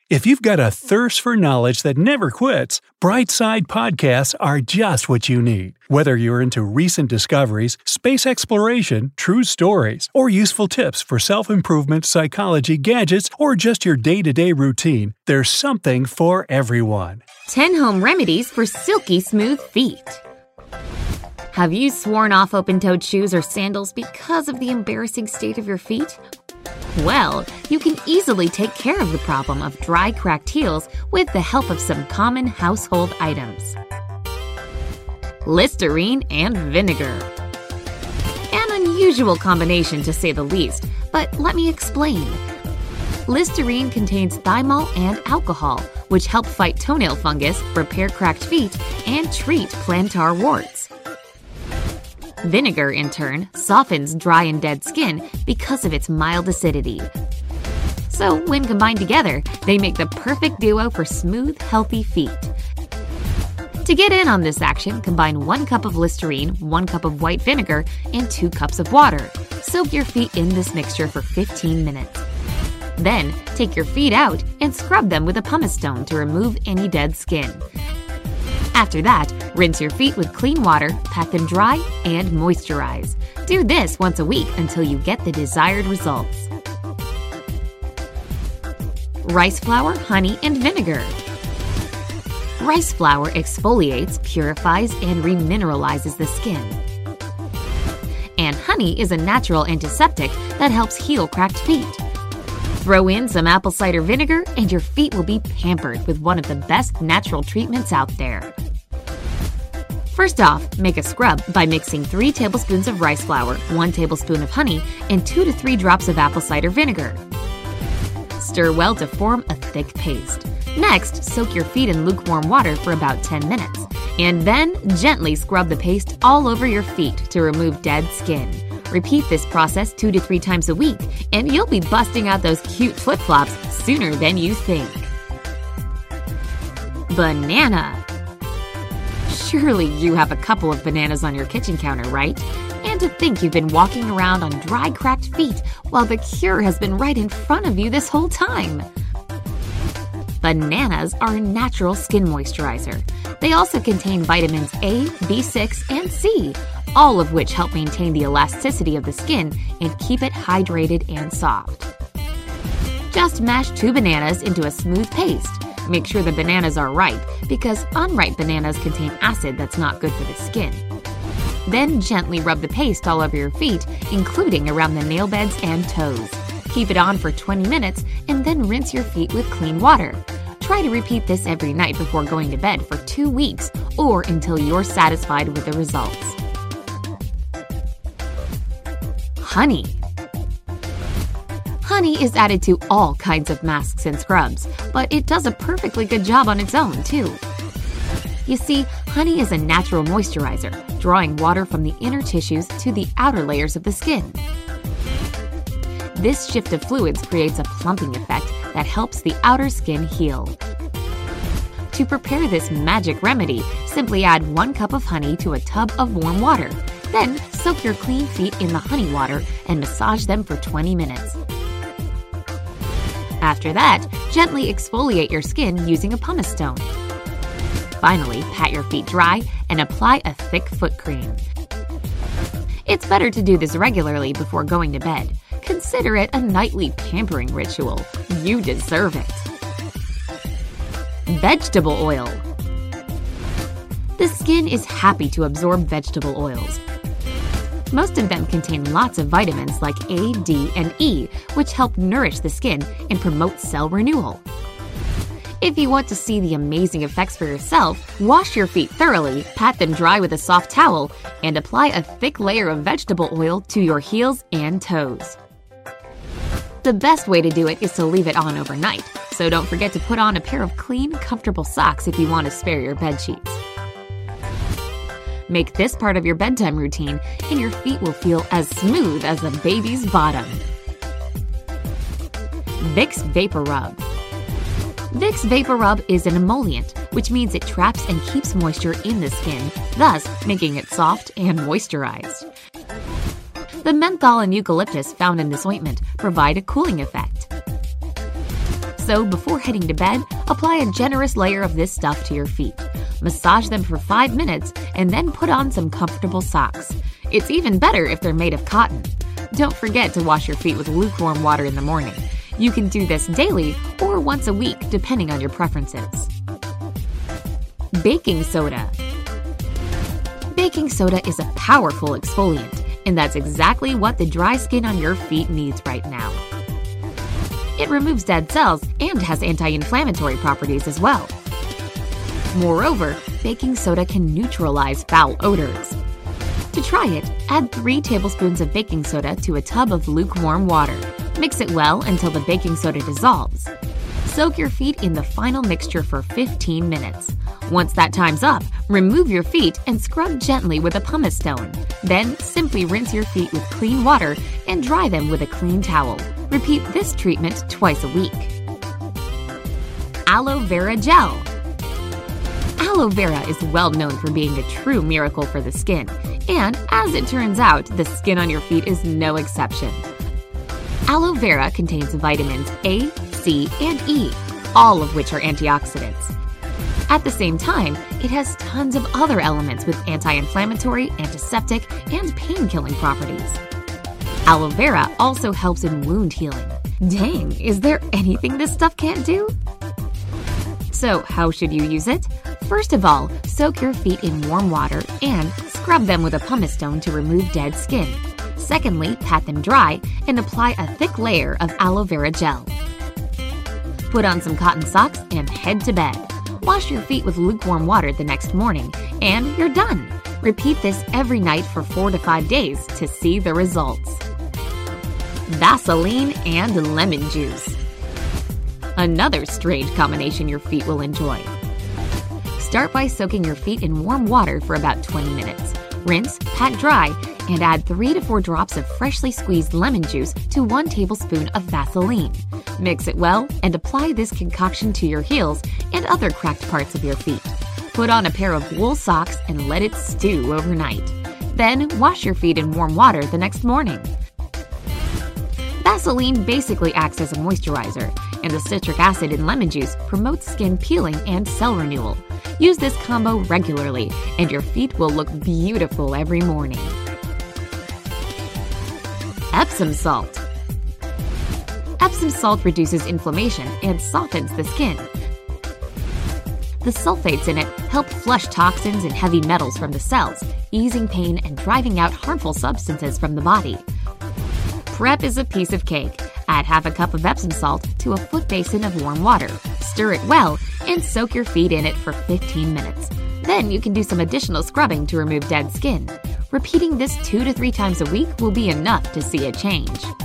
If you've got a thirst for knowledge that never quits, Brightside Podcasts are just what you need. Whether you're into recent discoveries, space exploration, true stories, or useful tips for self-improvement, psychology, gadgets, or just your day-to-day routine, there's something for everyone. 10 home remedies for silky smooth feet. Have you sworn off open-toed shoes or sandals because of the embarrassing state of your feet? Well, you can easily take care of the problem of dry, cracked heels with the help of some common household items. Listerine and vinegar. An unusual combination to say the least, but let me explain. Listerine contains thymol and alcohol, which help fight toenail fungus, repair cracked feet, and treat plantar warts. Vinegar, in turn, softens dry and dead skin because of its mild acidity. So, when combined together, they make the perfect duo for smooth, healthy feet. To get in on this action, combine 1 cup of Listerine, 1 cup of white vinegar, and 2 cups of water. Soak your feet in this mixture for 15 minutes. Then, take your feet out and scrub them with a pumice stone to remove any dead skin. After that, rinse your feet with clean water, pat them dry, and moisturize. Do this once a week until you get the desired results. Rice flour, honey, and vinegar. Rice flour exfoliates, purifies, and remineralizes the skin. And honey is a natural antiseptic that helps heal cracked feet. Throw in some apple cider vinegar and your feet will be pampered with one of the best natural treatments out there. First off, make a scrub by mixing 3 tablespoons of rice flour, 1 tablespoon of honey, and 2 to 3 drops of apple cider vinegar. Stir well to form a thick paste. Next, soak your feet in lukewarm water for about 10 minutes, and then gently scrub the paste all over your feet to remove dead skin. Repeat this process 2 to 3 times a week, and you'll be busting out those cute flip-flops sooner than you think. Banana. Surely you have a couple of bananas on your kitchen counter, right? And to think you've been walking around on dry, cracked feet while the cure has been right in front of you this whole time. Bananas are a natural skin moisturizer. They also contain vitamins A, B6, and C, all of which help maintain the elasticity of the skin and keep it hydrated and soft. Just mash 2 bananas into a smooth paste. Make sure the bananas are ripe, because unripe bananas contain acid that's not good for the skin. Then gently rub the paste all over your feet, including around the nail beds and toes. Keep it on for 20 minutes and then rinse your feet with clean water. Try to repeat this every night before going to bed for 2 weeks or until you're satisfied with the results. Honey. Honey is added to all kinds of masks and scrubs, but it does a perfectly good job on its own, too. You see, honey is a natural moisturizer, drawing water from the inner tissues to the outer layers of the skin. This shift of fluids creates a plumping effect that helps the outer skin heal. To prepare this magic remedy, simply add 1 cup of honey to a tub of warm water. Then soak your clean feet in the honey water and massage them for 20 minutes. After that, gently exfoliate your skin using a pumice stone. Finally, pat your feet dry and apply a thick foot cream. It's better to do this regularly before going to bed. Consider it a nightly pampering ritual. You deserve it. Vegetable oil. The skin is happy to absorb vegetable oils. Most of them contain lots of vitamins like A, D, and E, which help nourish the skin and promote cell renewal. If you want to see the amazing effects for yourself, wash your feet thoroughly, pat them dry with a soft towel, and apply a thick layer of vegetable oil to your heels and toes. The best way to do it is to leave it on overnight, so don't forget to put on a pair of clean, comfortable socks if you want to spare your bedsheets. Make this part of your bedtime routine, and your feet will feel as smooth as a baby's bottom. Vicks Vapor Rub. Vicks Vapor Rub is an emollient, which means it traps and keeps moisture in the skin, thus making it soft and moisturized. The menthol and eucalyptus found in this ointment provide a cooling effect. So before heading to bed, apply a generous layer of this stuff to your feet. Massage them for 5 minutes and then put on some comfortable socks. It's even better if they're made of cotton. Don't forget to wash your feet with lukewarm water in the morning. You can do this daily or once a week depending on your preferences. Baking soda. Baking soda is a powerful exfoliant, and that's exactly what the dry skin on your feet needs right now. It removes dead cells and has anti-inflammatory properties as well. Moreover, baking soda can neutralize foul odors. To try it, add 3 tablespoons of baking soda to a tub of lukewarm water. Mix it well until the baking soda dissolves. Soak your feet in the final mixture for 15 minutes. Once that time's up, remove your feet and scrub gently with a pumice stone. Then simply rinse your feet with clean water and dry them with a clean towel. Repeat this treatment twice a week. Aloe vera gel. Aloe vera is well known for being a true miracle for the skin, and as it turns out, the skin on your feet is no exception. Aloe vera contains vitamins A, C, and E, all of which are antioxidants. At the same time, it has tons of other elements with anti-inflammatory, antiseptic, and pain-killing properties. Aloe vera also helps in wound healing. Dang, is there anything this stuff can't do? So, how should you use it? First of all, soak your feet in warm water and scrub them with a pumice stone to remove dead skin. Secondly, pat them dry and apply a thick layer of aloe vera gel. Put on some cotton socks and head to bed. Wash your feet with lukewarm water the next morning, and you're done. Repeat this every night for 4 to 5 days to see the results. Vaseline and lemon juice. Another strange combination your feet will enjoy. Start by soaking your feet in warm water for about 20 minutes. Rinse, pat dry, and add 3 to 4 drops of freshly squeezed lemon juice to 1 tablespoon of Vaseline. Mix it well and apply this concoction to your heels and other cracked parts of your feet. Put on a pair of wool socks and let it stew overnight. Then wash your feet in warm water the next morning. Vaseline basically acts as a moisturizer, and the citric acid in lemon juice promotes skin peeling and cell renewal. Use this combo regularly, and your feet will look beautiful every morning. Epsom salt. Epsom salt reduces inflammation and softens the skin. The sulfates in it help flush toxins and heavy metals from the cells, easing pain and driving out harmful substances from the body. Prep is a piece of cake. Add half a cup of Epsom salt to a foot basin of warm water. Stir it well and soak your feet in it for 15 minutes. Then you can do some additional scrubbing to remove dead skin. Repeating this 2 to 3 times a week will be enough to see a change.